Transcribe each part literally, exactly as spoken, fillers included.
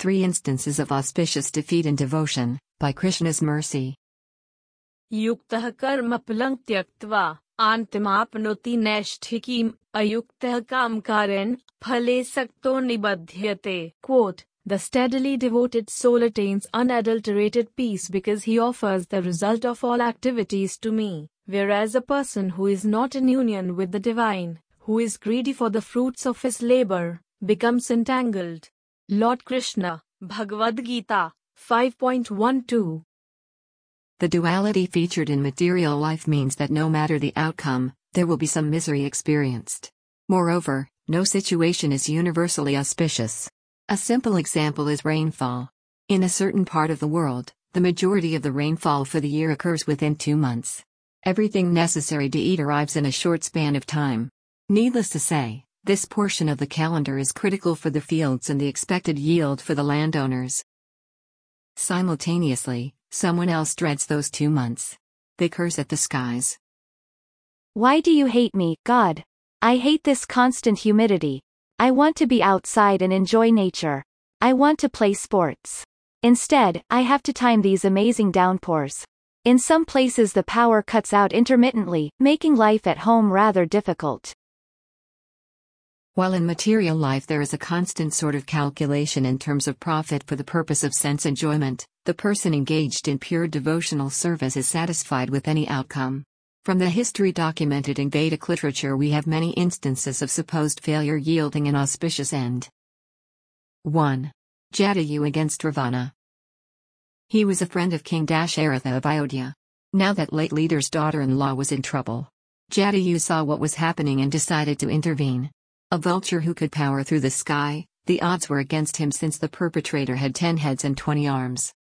Three instances of auspicious defeat in devotion, by Krishna's mercy. युक्तः कर्मफलं त्यक्त्वा आन्तिमाप्नोति नैष्ठिकीम् अयुक्तः कामकारेण फले सक्तो निबध्यते. Quote, the steadily devoted soul attains unadulterated peace because he offers the result of all activities to me, whereas a person who is not in union with the divine, who is greedy for the fruits of his labor, becomes entangled. Lord Krishna, Bhagavad Gita, five point twelve. The duality featured in material life means that no matter the outcome, there will be some misery experienced. Moreover, no situation is universally auspicious. A simple example is rainfall. In a certain part of the world, the majority of the rainfall for the year occurs within two months. Everything necessary to eat arrives in a short span of time. Needless to say, this portion of the calendar is critical for the fields and the expected yield for the landowners. Simultaneously, someone else dreads those two months. They curse at the skies. Why do you hate me, God? I hate this constant humidity. I want to be outside and enjoy nature. I want to play sports. Instead, I have to time these amazing downpours. In some places the power cuts out intermittently, making life at home rather difficult. While in material life there is a constant sort of calculation in terms of profit for the purpose of sense enjoyment, the person engaged in pure devotional service is satisfied with any outcome. From the history documented in Vedic literature we have many instances of supposed failure yielding an auspicious end. one. Jatayu against Ravana. He was a friend of King Dasharatha of Ayodhya. Now that late leader's daughter-in-law was in trouble, Jatayu saw what was happening and decided to intervene. A vulture who could power through the sky, the odds were against him since the perpetrator had ten heads and twenty arms.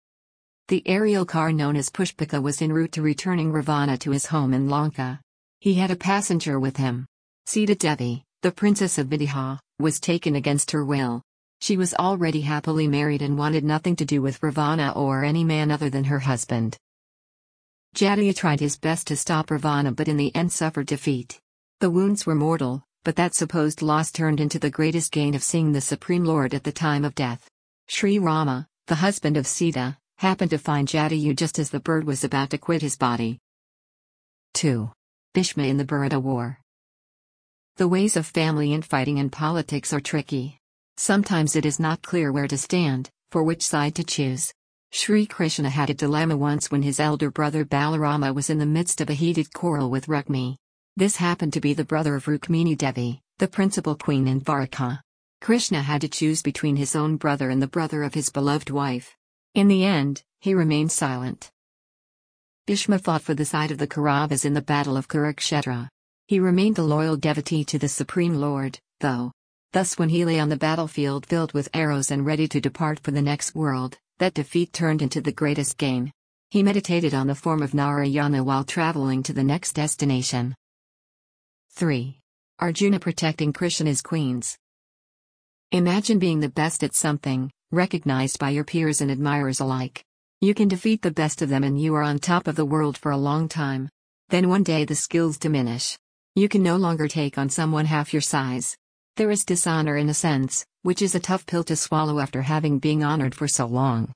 The aerial car known as Pushpika was en route to returning Ravana to his home in Lanka. He had a passenger with him. Sita Devi, the princess of Vidya, was taken against her will. She was already happily married and wanted nothing to do with Ravana or any man other than her husband. Jatayu tried his best to stop Ravana but in the end suffered defeat. The wounds were mortal, but that supposed loss turned into the greatest gain of seeing the Supreme Lord at the time of death. Sri Rama, the husband of Sita, happened to find Jatayu just as the bird was about to quit his body. two. Bhishma in the Baratha War. The ways of family infighting and politics are tricky. Sometimes it is not clear where to stand, for which side to choose. Sri Krishna had a dilemma once when his elder brother Balarama was in the midst of a heated quarrel with Rukmini. This happened to be the brother of Rukmini Devi, the principal queen in Dwarka. Krishna had to choose between his own brother and the brother of his beloved wife. In the end, he remained silent. Bhishma fought for the side of the Kauravas in the battle of Kurukshetra. He remained a loyal devotee to the Supreme Lord, though. Thus when he lay on the battlefield filled with arrows and ready to depart for the next world, that defeat turned into the greatest gain. He meditated on the form of Narayana while traveling to the next destination. three. Arjuna protecting Krishna's queens. Imagine being the best at something, recognized by your peers and admirers alike. You can defeat the best of them and you are on top of the world for a long time. Then one day the skills diminish. You can no longer take on someone half your size. There is dishonor in a sense, which is a tough pill to swallow after having been honored for so long.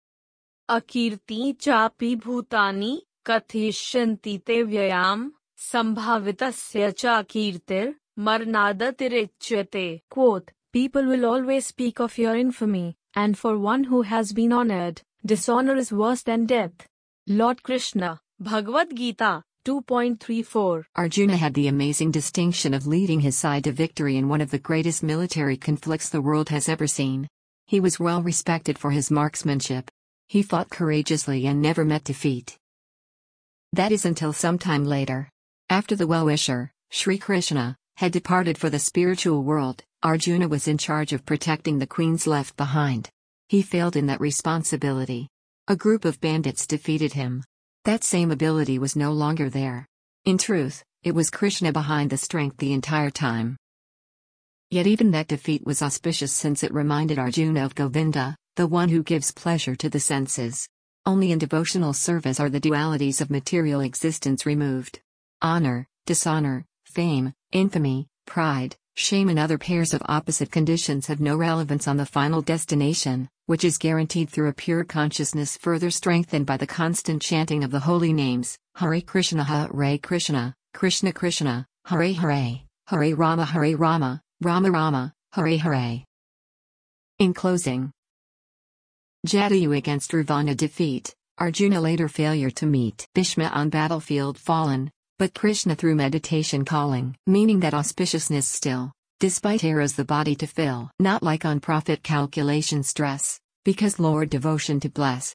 Akirti chapi bhutani kathishyanti te vyayam sambhavitasya cha kirtir marnadatirichyate. Quote, people will always speak of your infamy, and for one who has been honored, dishonor is worse than death. Lord Krishna, Bhagavad Gita, two point three four. Arjuna had the amazing distinction of leading his side to victory in one of the greatest military conflicts the world has ever seen. He was well respected for his marksmanship. He fought courageously and never met defeat. That is until some time later. After the well-wisher, Sri Krishna, had departed for the spiritual world, Arjuna was in charge of protecting the queens left behind. He failed in that responsibility. A group of bandits defeated him. That same ability was no longer there. In truth, it was Krishna behind the strength the entire time. Yet even that defeat was auspicious since it reminded Arjuna of Govinda, the one who gives pleasure to the senses. Only in devotional service are the dualities of material existence removed. Honor, dishonor, fame, infamy, pride, Shame and other pairs of opposite conditions have no relevance on the final destination, which is guaranteed through a pure consciousness further strengthened by the constant chanting of the holy names, Hare Krishna Hare Krishna, Krishna Krishna, Hare Hare, Hare Rama Hare Rama, Rama Rama, Hare Hare. In closing, Jatayu against Ravana defeat, Arjuna later failure to meet Bhishma on battlefield fallen, but Krishna through meditation calling, meaning that auspiciousness still, despite eras the body to fill, not like on profit calculation stress, because Lord devotion to bless,